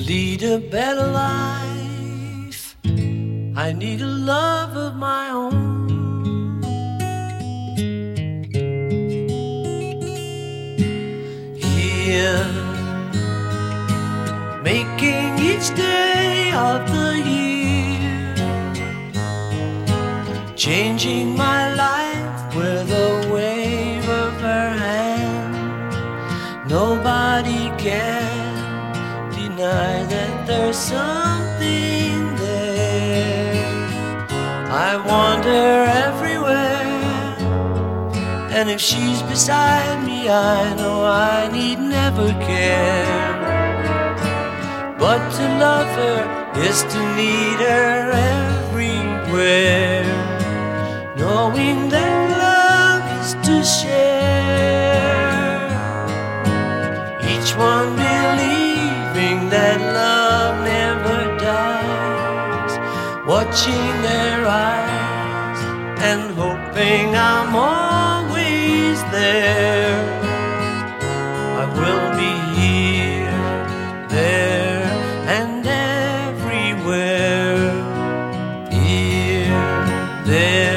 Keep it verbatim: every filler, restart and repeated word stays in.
lead a better life, I need a love of my own. Here, making each day of the year, changing my life with a wave of her hand. Nobody can deny that there's something there. I wander everywhere, and if she's beside me, I know I need never care. But to love her is to need her everywhere, knowing that love is to share. Each one believing that love never dies, watching their eyes and hoping I'm always there. I will be here, there, and everywhere. Here, there,